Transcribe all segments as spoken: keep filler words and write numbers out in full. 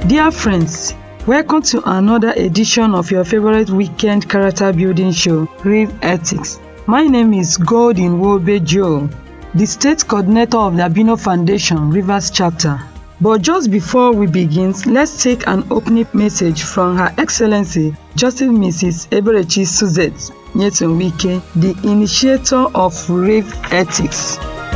Dear friends, welcome to another edition of your favorite weekend character building show, Rev Ethics. My name is Godwin Wobe Joe, the state coordinator of the Albino Foundation Rivers chapter. But just before we begin, let's take an opening message from Her Excellency Justice Missus Eberechi Suzette Nyetunwike, the initiator of Rev Ethics.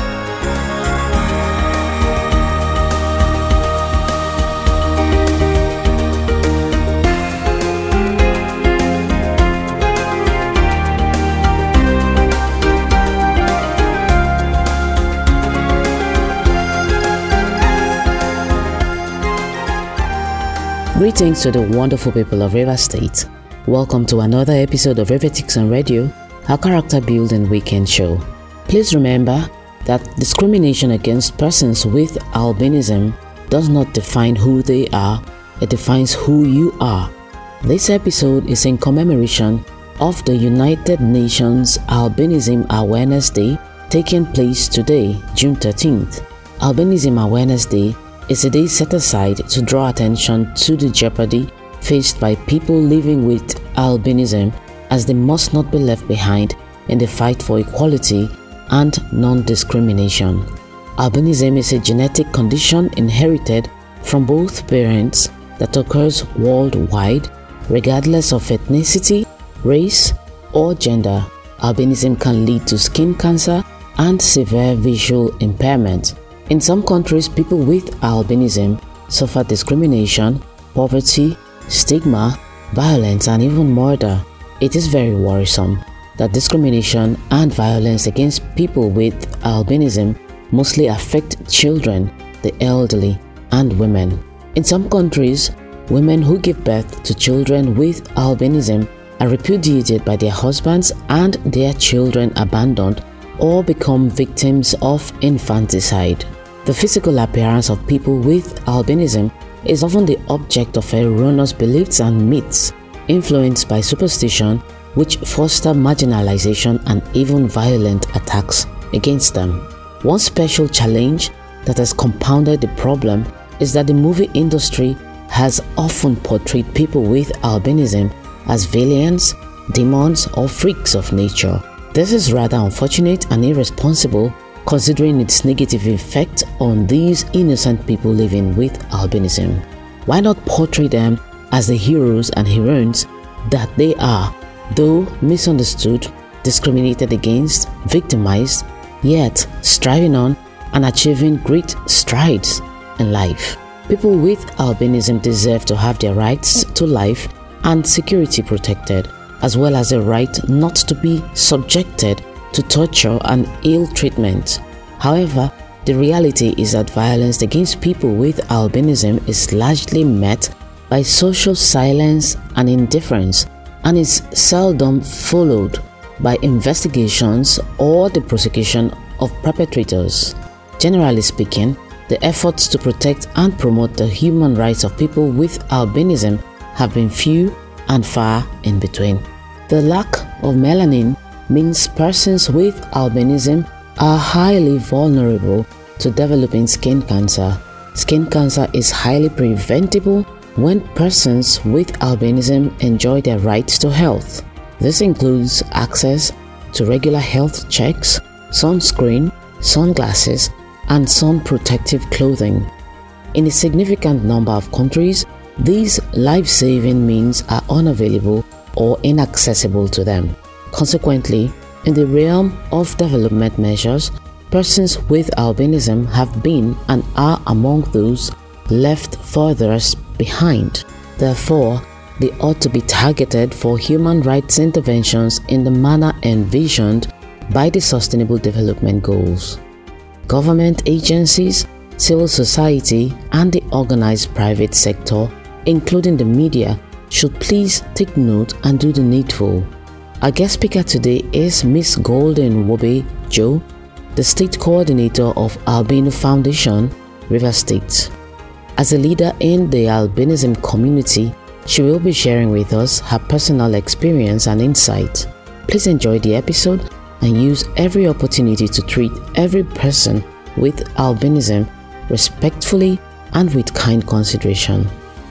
Greetings to the wonderful people of Rivers State. Welcome to another episode of Rev Ethics on Radio, our character building weekend show. Please remember that discrimination against persons with albinism does not define who they are, it defines who you are. This episode is in commemoration of the United Nations Albinism Awareness Day taking place today, June thirteenth. Albinism Awareness Day is a day set aside to draw attention to the jeopardy faced by people living with albinism, as they must not be left behind in the fight for equality and non-discrimination. Albinism is a genetic condition inherited from both parents that occurs worldwide, regardless of ethnicity, race, or gender. Albinism can lead to skin cancer and severe visual impairment. In some countries, people with albinism suffer discrimination, poverty, stigma, violence, and even murder. It is very worrisome that discrimination and violence against people with albinism mostly affect children, the elderly, and women. In some countries, women who give birth to children with albinism are repudiated by their husbands and their children abandoned or become victims of infanticide. The physical appearance of people with albinism is often the object of erroneous beliefs and myths influenced by superstition, which foster marginalization and even violent attacks against them. One special challenge that has compounded the problem is that the movie industry has often portrayed people with albinism as villains, demons, or freaks of nature. This is rather unfortunate and irresponsible, considering its negative effect on these innocent people living with albinism. Why not portray them as the heroes and heroines that they are, though misunderstood, discriminated against, victimized, yet striving on and achieving great strides in life? People with albinism deserve to have their rights to life and security protected, as well as a right not to be subjected to torture and ill treatment. However, the reality is that violence against people with albinism is largely met by social silence and indifference, and is seldom followed by investigations or the prosecution of perpetrators. Generally speaking, the efforts to protect and promote the human rights of people with albinism have been few and far in between. The lack of melanin means persons with albinism are highly vulnerable to developing skin cancer. Skin cancer is highly preventable when persons with albinism enjoy their rights to health. This includes access to regular health checks, sunscreen, sunglasses, and sun protective clothing. In a significant number of countries, these life-saving means are unavailable or inaccessible to them. Consequently, in the realm of development measures, persons with albinism have been and are among those left furthest behind. Therefore, they ought to be targeted for human rights interventions in the manner envisioned by the Sustainable Development Goals. Government agencies, civil society, and the organized private sector, including the media, should please take note and do the needful. Our guest speaker today is Miss Godwin Wobe Joe, the State Coordinator of Albino Foundation, Rivers State. As a leader in the albinism community, she will be sharing with us her personal experience and insight. Please enjoy the episode and use every opportunity to treat every person with albinism respectfully and with kind consideration.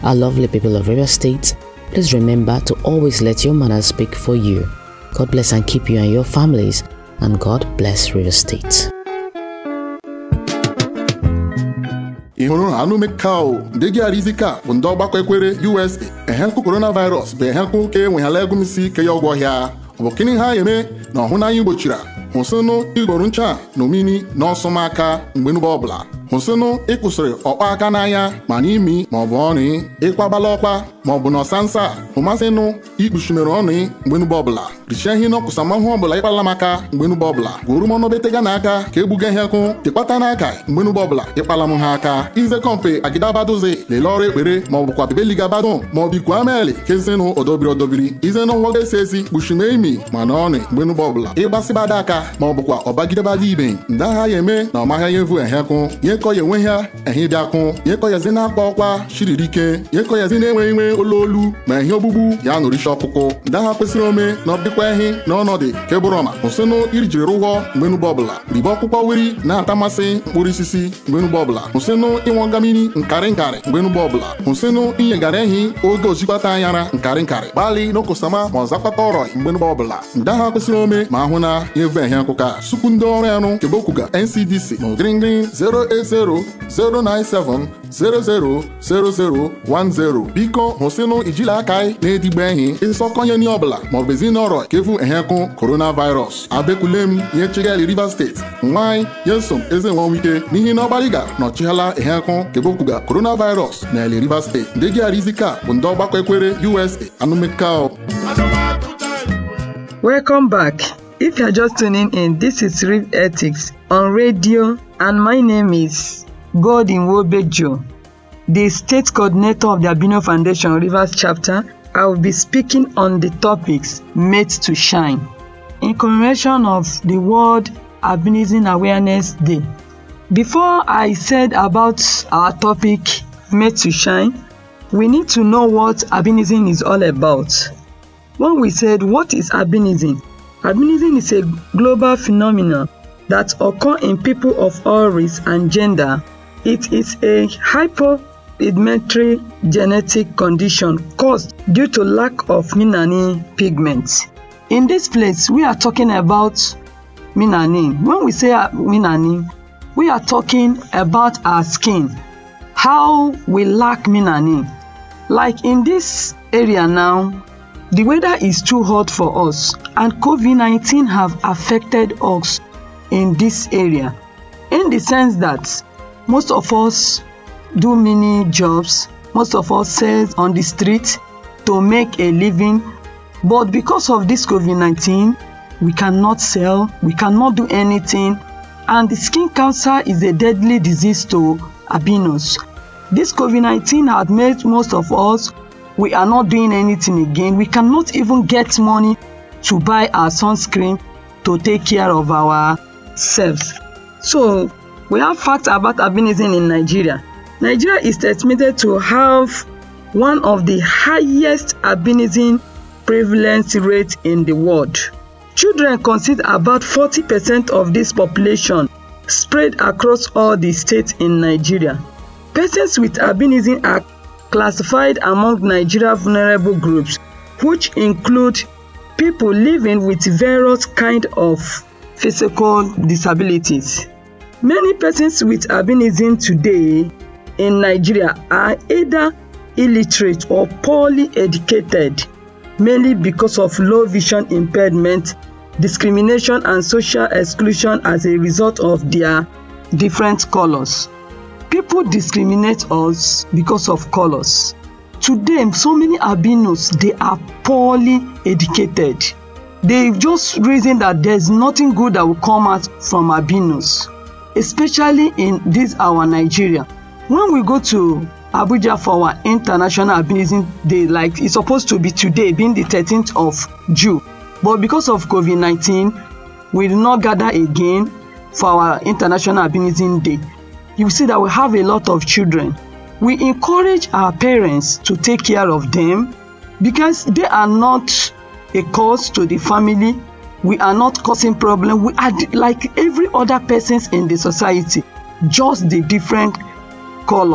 Our lovely people of Rivers State, please remember to always let your manners speak for you. God bless and keep you and your families, and God bless Rivers State. ihuru anu mekao ndegi arizika bundo gbakọ ekwere U S A ehenku coronavirus be ehenku ke enwehala egumisi ke ya ọgwọ hia obokini ha yeme na ọhụna anyị gbochira hụsịnụ igoru ncha na omini na ọsọmaka mgbe nụba ọbụla hụsịnụ ịkwụsịrị ọkpa aka n'anya ma n'imi ma ọ bụ ọnụ ịkwabala ọkpa ma ọ bụ n'ọsansa hụmasịnụ ikpuchimere ọnụ mgbe nụba ọbụla richie ihe n'ọkụsamahụ ọbụla ịkpala maka mgbe nụba ọbụla gwuru mọnụ betega n'aka ka egbuga ihe kwụ tịkpata n'aka mgbe nụba ọbụla ịkpala m ha aka ize kọmpe agidabadozi lele ọrụ ekpere ma ọ bụkwa bebeligabado ma ọ bikwa ameli kezinụ odobiri odobiri ize n'ụwọ ga-esi esi kpuchime imi ma na ọnụ mgbe nụba ọbụla ịgbasịbada aka ma ọ bụkwa ọbagidebada ibe ndị agha ya eme na ọmahịa ya evu ehekụ yekọ ya enwe ha ehi bịakụ yekọ yazi na-akpa ọkwa shiriri ike yekọ yazi na-enwe inwe olu ma ihe ogbugbu ya nụrịcha ọkpụkụ ndị agha kwesịrị ome na ọdịkwa ehi na ọnọdụ kebụrọma hụsịnụ irijiri rụgwọ mgbenugbo ọbụla ribe ọkpụkpọ wiri na-atamasị mkpụrụ osisi mgbenugbo ọbụla hụsịnụ ịnwụ ngamini nkarị nkarị mgbenugbo ọbụla hụsịnụ inyegara ehi oge ojikwata anyara nkarị nkarị gbalị n'okosama ma ọ zakpata ọrọ mgbenugbo ọbụla ndị agha kwesịrị ome ma ahụ na yevu ehi akụka sukwu ndị ọrụ anụ kebokwuga N C D C na ogringring zero eight zero zero nine seven zero zero zero zero one zero biko hụsịnụ ijila aka na-edigbo ehi ịsọkọnye ni ọbụla ma ọ bụ ezinọrọ kevu ehekụ coronavirus abekulem ihe chigali Rivers State nwanyị yesom eze nwanwike n'ihi na ọgbaliga na ọchịghala ehekụ kebokwuga coronavirus na ele Rivers State ndị gị arizika bụ ndị ọgbakọ ekwere U S A anụmekao. Welcome back. If you are just tuning in, this is Real Ethics on radio, and my name is Godin Wobejo, the State Coordinator of the Albino Foundation Rivers Chapter. I will be speaking on the topics Made to Shine in commemoration of the World Albinism Awareness Day. Before I said about our topic Made to Shine, we need to know what albinism is all about. When we said what is albinism, albinism is a global phenomenon that occurs in people of all race and gender. It is a hypopigmentary genetic condition caused due to lack of melanin pigments. In this place, we are talking about melanin. When we say melanin, we are talking about our skin, how we lack melanin. Like in this area now, the weather is too hot for us, and COVID nineteen have affected us in this area, in the sense that most of us do many jobs, most of us sell on the street to make a living, but because of this COVID nineteen, we cannot sell, we cannot do anything, and the skin cancer is a deadly disease to albinos. This COVID nineteen has made most of us, we are not doing anything again. We cannot even get money to buy our sunscreen to take care of ourselves. So we have facts about albinism in Nigeria. Nigeria is estimated to have one of the highest albinism prevalence rates in the world. Children constitute about forty percent of this population, spread across all the states in Nigeria. Persons with albinism are classified among Nigeria's vulnerable groups, which include people living with various kinds of physical disabilities. Many persons with albinism today in Nigeria are either illiterate or poorly educated, mainly because of low vision impairment, discrimination, and social exclusion as a result of their different colors. People discriminate us because of colors. Today, so many albinos, they are poorly educated. They just reason that there's nothing good that will come out from albinos, especially in this our Nigeria. When we go to Abuja for our International Albinism Day, like it's supposed to be today, being the thirteenth of June, but because of COVID nineteen, we did not gather again for our International Albinism Day. You see that we have a lot of children. We encourage our parents to take care of them because they are not a cause to the family. We are not causing problem. We are like every other persons in the society, just the different colors.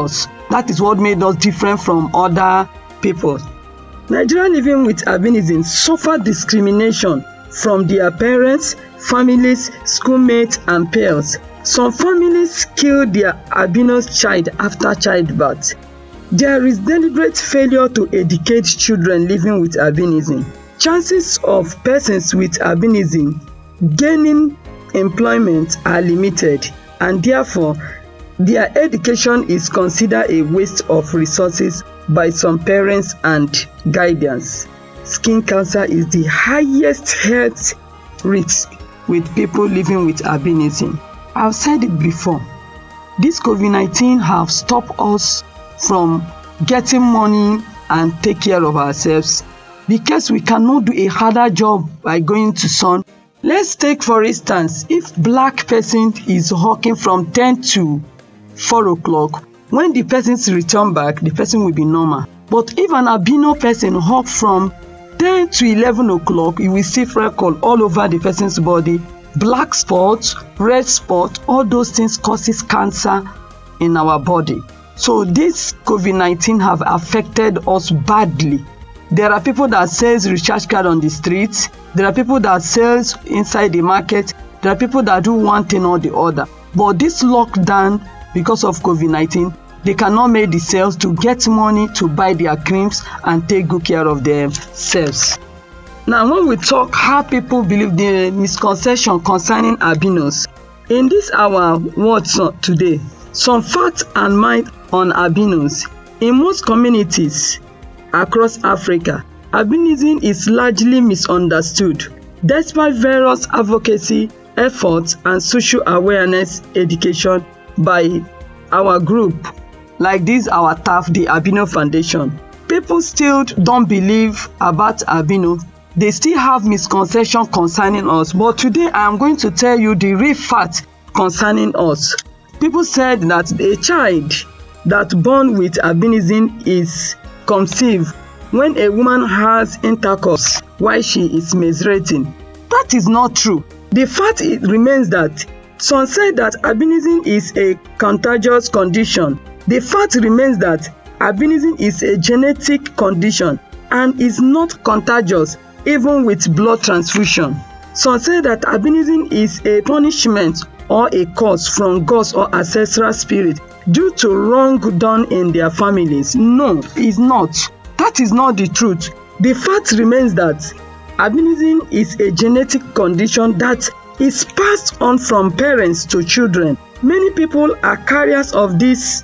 That is what made us different from other people. Nigerians living with albinism suffer discrimination from their parents, families, schoolmates, and peers. Some families kill their albinous child after childbirth. There is deliberate failure to educate children living with albinism. Chances of persons with albinism gaining employment are limited, and therefore their education is considered a waste of resources by some parents and guardians. Skin cancer is the highest health risk with people living with albinism. I've said it before. This COVID nineteen have stopped us from getting money and take care of ourselves because we cannot do a harder job by going to sun. Let's take for instance, if black person is hawking from ten to four o'clock, when the person's return back, the person will be normal. But if an albino person hawk from ten to eleven o'clock, you will see freckle all over the person's body, black spots, red spots, all those things causes cancer in our body. So this COVID nineteen have affected us badly. There are people that sells recharge card on the streets. There are people that sells inside the market. There are people that do one thing or the other. But this lockdown, because of COVID nineteen, they cannot make the sales to get money to buy their creams and take good care of themselves. Now, when we talk how people believe the misconception concerning albinos, in this our words today, some facts and myths on albinos. In most communities across Africa, albinism is largely misunderstood. Despite various advocacy efforts and social awareness education by our group, like this our T A F, the Albino Foundation, people still don't believe about albino. They still have misconception concerning us. But today I am going to tell you the real fact concerning us. People said that a child that born with albinism is conceived when a woman has intercourse while she is menstruating. That is not true. The fact it remains that some say that albinism is a contagious condition. The fact remains that albinism is a genetic condition and is not contagious even with blood transfusion. Some say that albinism is a punishment or a curse from gods or ancestral spirit due to wrong done in their families. No, it's not. That is not the truth. The fact remains that albinism is a genetic condition that is passed on from parents to children. Many people are carriers of this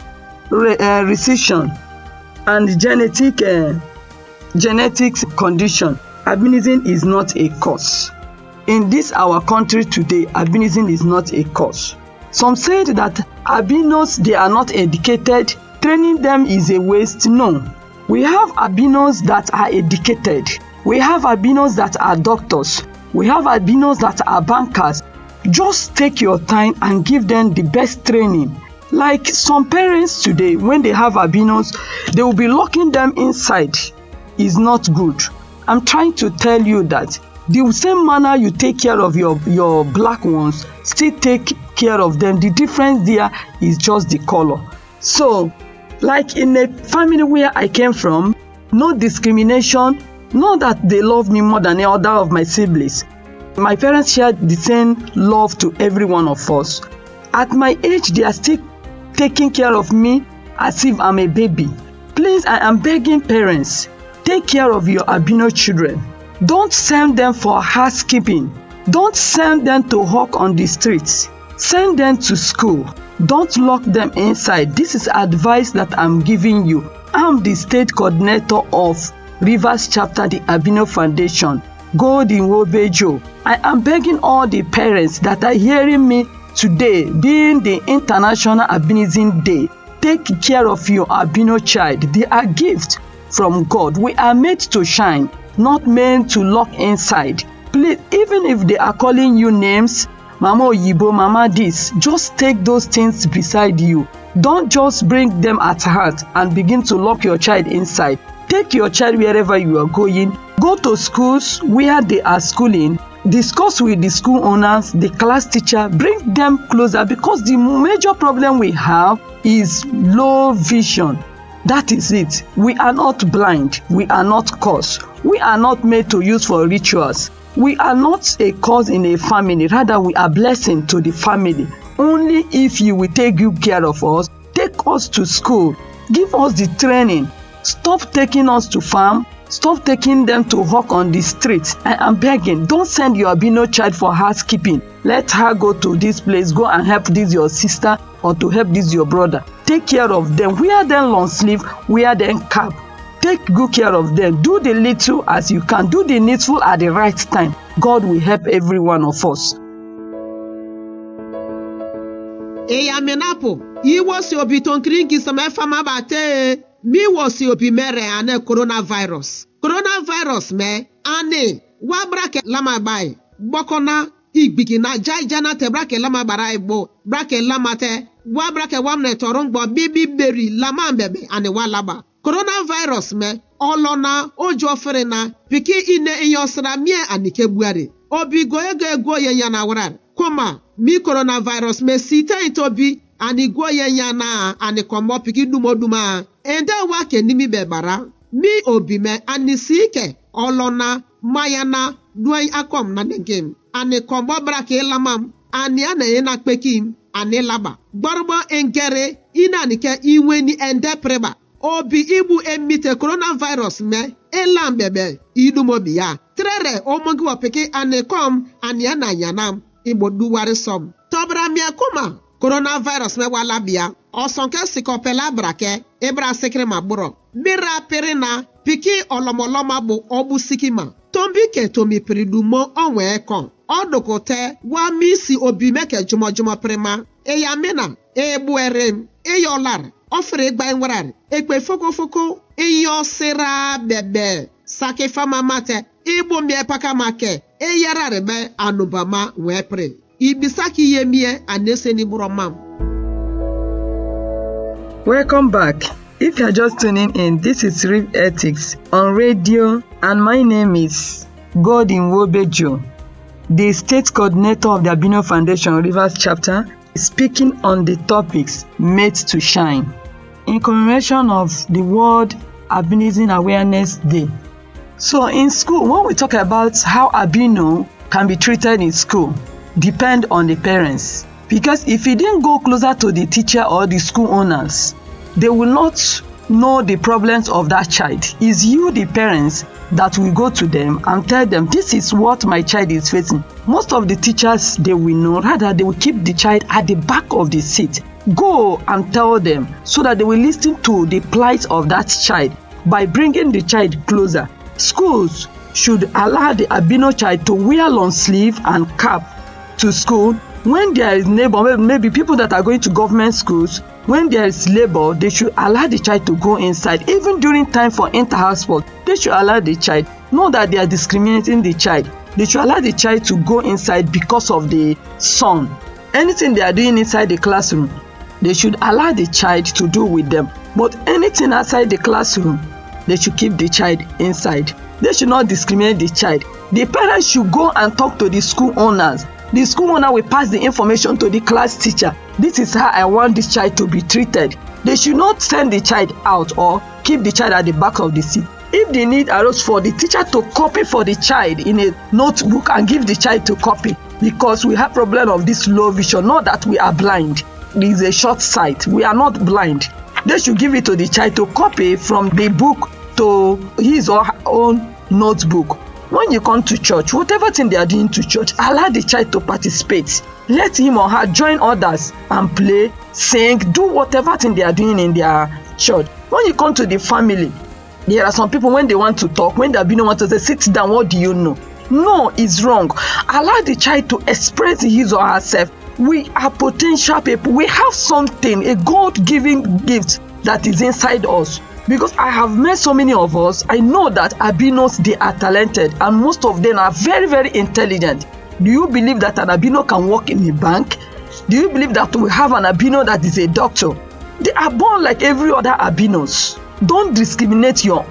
re- uh, recession and genetic uh, genetics condition. Albinism is not a cause. In this our country today, albinism is not a cause. Some said that albinos, they are not educated, training them is a waste. No, we have albinos that are educated. We have albinos that are doctors. We have albinos that are bankers. Just take your time and give them the best training. Like some parents today, when they have albinos, they will be locking them inside. It's not good. I'm trying to tell you that the same manner you take care of your, your black ones, still take care of them. The difference there is just the color. So, like in a family where I came from, no discrimination, not that they love me more than any other of my siblings. My parents shared the same love to every one of us. At my age, they are still taking care of me as if I'm a baby. Please, I am begging parents, take care of your albino children. Don't send them for housekeeping. Don't send them to hawk on the streets. Send them to school. Don't lock them inside. This is advice that I'm giving you. I'm the state coordinator of Rivers Chapter, the Albino Foundation, God Nwobe Joe. I am begging all the parents that are hearing me today, being the International Albinism Day, take care of your albino child. They are gifts from God. We are made to shine, not meant to lock inside. Please, even if they are calling you names, Mama Oyibo, Mama this, just take those things beside you. Don't just bring them at heart and begin to lock your child inside. Take your child wherever you are going. Go to schools where they are schooling. discuss with the school owners, the class teacher, bring them closer, because the major problem we have is low vision. That is it. We are not blind. We are not cursed. We are not made to use for rituals. We are not a curse in a family. Rather, we are blessing to the family. Only if you will take good care of us, take us to school, give us the training. Stop taking us to farm. Stop taking them to hawk on the street. I am begging, don't send your albino child for housekeeping. Let her go to this place, go and help this your sister or to help this your brother. Take care of them. Wear them long sleeve, wear them cap. Take good care of them. Do the little as you can. Do the needful at the right time. God will help every one of us. Eya menapo, iwo si obi tonkringi sama fama bate. Mi wo si obi mere ane coronavirus. Coronavirus me ane wa brake lama bai. Bokona igbigi na jai jana te brake lama barai bo. Brake lama te wa brake wamne torong bo bibi beri lama mbebe ane wa laba. Coronavirus me olona ojo ferena piki ine inyosra mie anike buare. Obi goye goye goye yana warar. Koma mi coronavirus me sita itobi ani goye yana ani komo piki dumo duma. Ende wake nimi bebara, mi obi me anisike, olona, mayana, duay akom na dengem. Ane kombo brake lamam, ani ane ena pekim, ane laba. Borbo engere, ina nike iweni ende preba. Obi ibu emite coronavirus me, elam bebe, idu mobiya. Trere omongi wapeke ane kom, ani ana yanam, ibo duware som. Tobra mi akuma. Coronavirus me wala bia osonke sikopela brake ebra sekre maburo mira perena piki olomoloma bu obu sikima tombi ke tomi peridumo onwe ekon odokote wa misi obi meke jumo jumo prema eya mena ebu erem eyolar ofre gba enwarar ekpe foko foko eyo sera bebe sake fama mate ibu mie paka make eyarare be anubama wepre Ibisaki yemie aneseni buromam. Welcome back. If you are just tuning in, this is Real Ethics on radio, and my name is Godin Wobejo, the State Coordinator of the Albino Foundation Rivers Chapter, speaking on the topics Made to Shine in commemoration of the World Albinism Awareness Day. So in school, when we talk about how albino can be treated in school, depend on the parents, because if you didn't go closer to the teacher or the school owners, they will not know the problems of that child. It's you, the parents, that will go to them and tell them, this is what my child is facing. Most of the teachers, they will know, rather they will keep the child at the back of the seat. Go and tell them so that they will listen to the plight of that child by bringing the child closer. Schools should allow the albino child to wear long sleeve and cap to school. When there is neighbor, maybe people that are going to government schools, when there is labor, they should allow the child to go inside. Even during time for inter-house sport, they should allow the child. Not that they are discriminating the child. They should allow the child to go inside because of the sun. Anything they are doing inside the classroom, they should allow the child to do with them. But anything outside the classroom, they should keep the child inside. They should not discriminate the child. The parents should go and talk to the school owners. The school owner will pass the information to the class teacher. This is how I want this child to be treated. They should not send the child out or keep the child at the back of the seat. If the need arose for the teacher to copy for the child in a notebook and give the child to copy, because we have problem of this low vision, not that we are blind. There is a short sight. We are not blind. They should give it to the child to copy from the book to his or her own notebook. When you come to church, whatever thing they are doing to church, allow the child to participate. Let him or her join others and play, sing, do whatever thing they are doing in their church. When you come to the family, there are some people when they want to talk, when the albino want to say, sit down, what do you know? No, it's wrong. Allow the child to express his or herself. We are potential people. We have something, a God-given gift that is inside us. Because I have met so many of us, I know that albinos, they are talented, and most of them are very, very intelligent. Do you believe that an albino can work in a bank? Do you believe that we have an albino that is a doctor? They are born like every other albinos. Don't discriminate your own.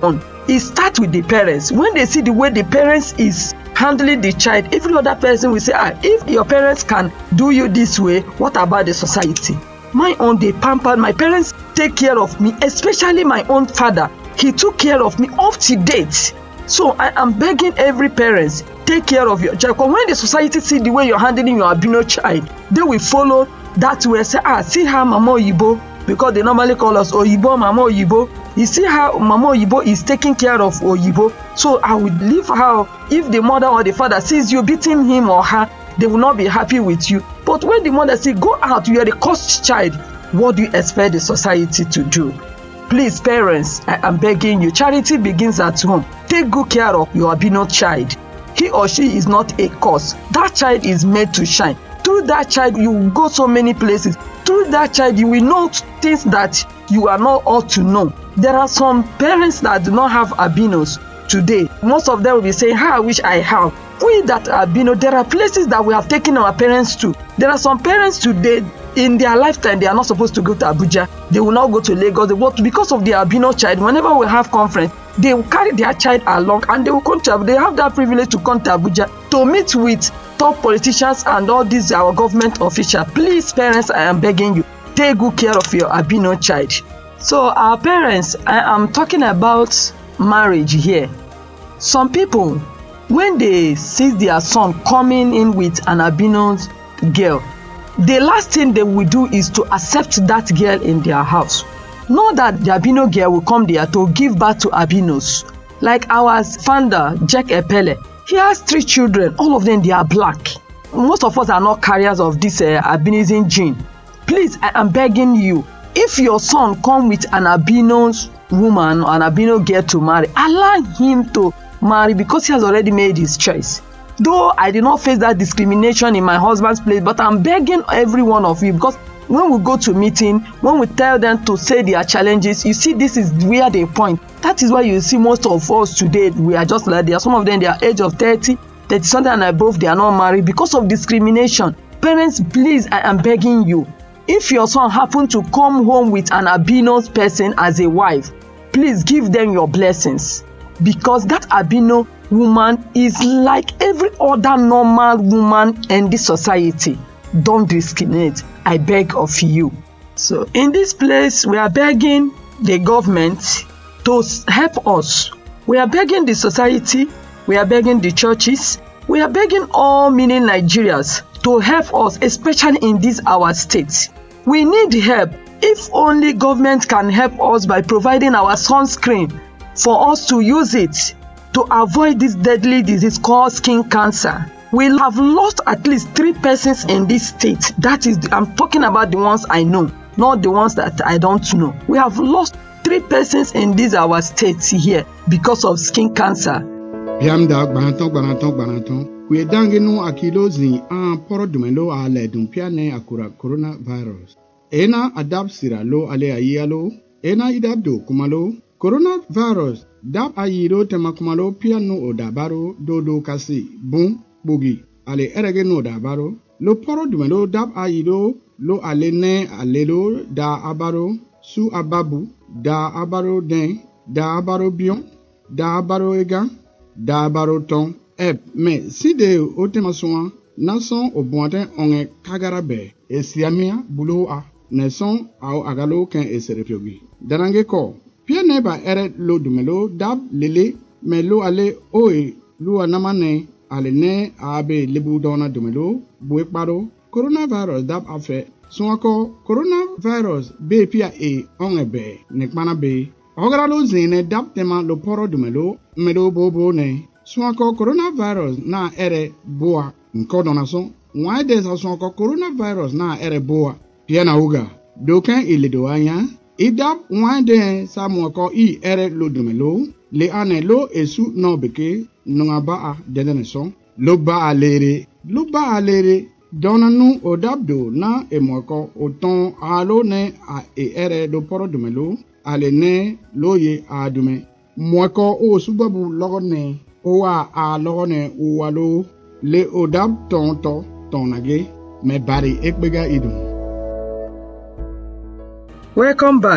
it starts with the parents. When they see the way the parents is handling the child, every other person will say, ah, if your parents can do you this way, what about the society? My own, they pampered, my parents take care of me, especially my own father. He took care of me up to date. So I am begging every parent, take care of your child. Because when the society see the way you're handling your albino child, they will follow that way. Say, ah, see how Mama Oyibo, because they normally call us Oyibo, Mama Oyibo. You see how Mama Oyibo is taking care of Oyibo. So I would leave her. If the mother or the father sees you beating him or her, they will not be happy with you. But when the mother says, go out, you are the cursed child, what do you expect the society to do? Please, parents, I am begging you, charity begins at home. Take good care of your albino child. He or she is not a curse. That child is made to shine. Through that child, you will go so many places. Through that child, you will know things that you are not ought to know. There are some parents that do not have albinos today. Most of them will be saying, how I wish I have. We that are albino, there are places that we have taken our parents to. There are some parents today, in their lifetime, they are not supposed to go to Abuja. They will not go to Lagos. They want to, because of their albino child, whenever we have conference, they will carry their child along and they will come to, they have that privilege to come to Abuja to meet with top politicians and all these our government officials. Please, parents, I am begging you, take good care of your albino child. So our parents, I am talking about marriage here. Some people, when they see their son coming in with an albino girl, the last thing they will do is to accept that girl in their house. Not that the albino girl will come there to give birth to albinos. Like our founder, Jack Epele, he has three children. All of them, they are black. Most of us are not carriers of this uh, albinism gene. Please, I am begging you, if your son come with an albino woman or an albino girl to marry, allow him to marry because he has already made his choice. Though I did not face that discrimination in my husband's place, but I'm begging every one of you, because when we go to meeting, when we tell them to say their challenges, you see, this is where they point. That is why you see most of us today, we are just like there. Some of them, they are age of thirty, thirty something and above, they are not married because of discrimination. Parents, please, I am begging you, if your son happen to come home with an albino person as a wife, please give them your blessings, because that albino woman is like every other normal woman in this society. Don't discriminate, I beg of you. So in this place, we are begging the government to help us. We are begging the society, we are begging the churches, we are begging all meaning Nigerians to help us, especially in this our state. We need help. If only government can help us by providing our sunscreen for us to use it to avoid this deadly disease called skin cancer. We have lost at least three persons in this state. That is, the, I'm talking about the ones I know, not the ones that I don't know. We have lost three persons in this our states here because of skin cancer. Piamda gbanatong gbanatong gbanatong. We dangenu akilozi an poro dumelo ale dumpiane akura coronavirus. Ena adab siralo ale ayalo. Ena idabdo kumalo. Coronavirus dab ayiro temakumalo piano odabaro dodo kasi bum bugi ale erege odabaro. Lo poro dumelo dab ayiro lo ale ne alelo da abaro su ababu da abaro den da abaro bion da abaro ega da abaro ton ep me si de otemaswa nason obuante onge kagarabe esiamia bulo a nason au agalo ken eserepiogi darange ko pia neba ere lo dumelo dab lele me lo ale oe lo anamane ale ne abe lebu dona dumelo bueparo coronavirus dab afe Sonko coronavirus be pia e ongebe nekmana be ogaralo zine dab tema lo poro dumelo melo bobo ne Sonko coronavirus na ere boa nkodona so why des sonko coronavirus na ere boa pia na uga dokan iledo anya idab why de samuko i ere lo dumelo le ane lo esu no beke nungaba a dedeneson lo ba alere lo ba alere Donanu odabdo na emoko oton alo ne a e ere do poro dumelo ale ne loye adume mwako o subabu logone o wa a logone o walo le odab tonto tonage me bari ekbega idum. Welcome back.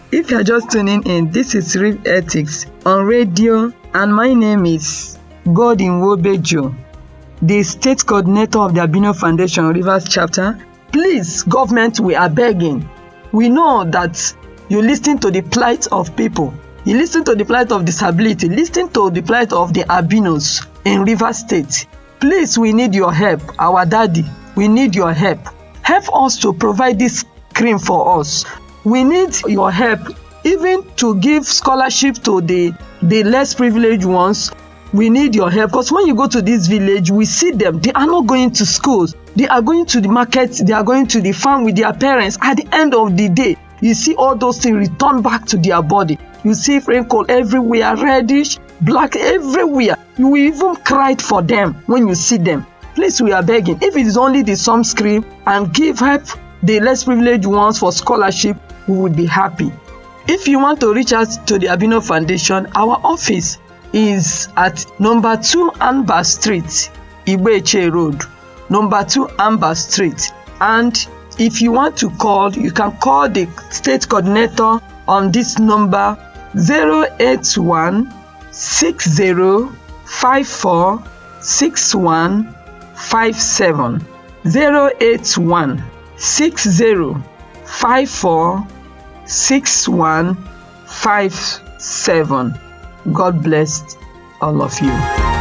If you are just tuning in, this is Rev Ethics on radio, and my name is Godin Wobejo, the state coordinator of the Albino Foundation Rivers chapter. Please, government, we are begging. We know that you listen to the plight of people. You listen to the plight of disability. Listen to the plight of the albinos in Rivers State. Please, we need your help. Our daddy, we need your help. Help us to provide this cream for us. We need your help even to give scholarship to the, the less privileged ones. We need your help, because when you go to this village, we see them. They are not going to schools. They are going to the market. They are going to the farm with their parents. At the end of the day, you see all those things return back to their body. You see wrinkle everywhere, reddish, black everywhere. You will even cry for them when you see them. Please, we are begging. If it is only the some scream and give help the less privileged ones for scholarship, we would be happy. If you want to reach out to the Albino Foundation, our office is at number two Amber Street, Igbeche Road, number two Amber Street. And if you want to call, you can call the state coordinator on this number zero eight one, six zero, five four, six one, five seven. zero eight one, six zero, five four, six one, five seven. God bless all of you.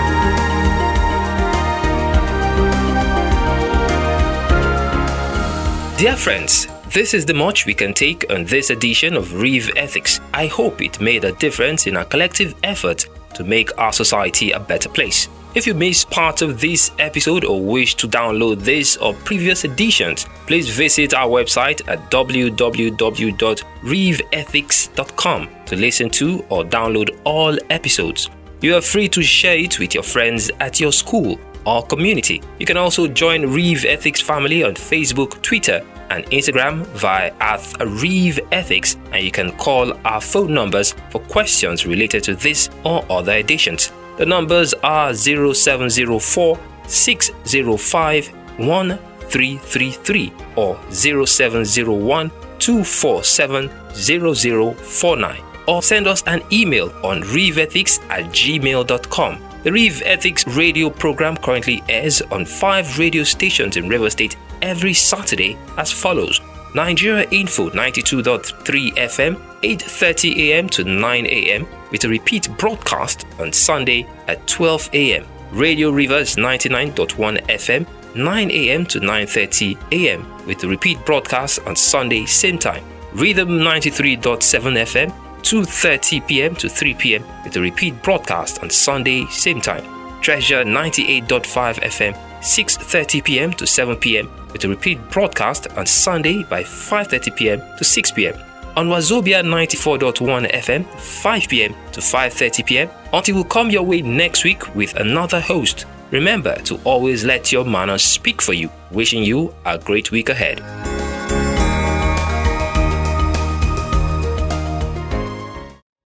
Dear friends, this is the much we can take on this edition of Rev Ethics. I hope it made a difference in our collective effort to make our society a better place. If you missed part of this episode or wish to download this or previous editions, please visit our website at w w w dot rev ethics dot com to listen to or download all episodes. You are free to share it with your friends at your school or community. You can also join Rev Ethics family on Facebook, Twitter, and Instagram via at Rev Ethics, and you can call our phone numbers for questions related to this or other editions. The numbers are zero seven zero four, six zero five, one three three three or zero seven zero one, two four seven, zero zero four nine, or send us an email on revethics at gmail dot com. The Rev Ethics radio program currently airs on five radio stations in Rivers State every Saturday as follows: Nigeria Info ninety-two point three F M, eight thirty a m to nine a m, with a repeat broadcast on Sunday at twelve a m Radio Rivers ninety-nine point one F M, nine a m to nine thirty a m, with a repeat broadcast on Sunday same time. Rhythm ninety-three point seven F M, two thirty p m to three p m, with a repeat broadcast on Sunday same time. Treasure ninety-eight point five F M, six thirty p m to seven p m, with a repeat broadcast on Sunday by five thirty p m to six p m On Wazobia ninety-four point one F M, five p m to five thirty p m Until we come your way next week with another host, remember to always let your manners speak for you. Wishing you a great week ahead.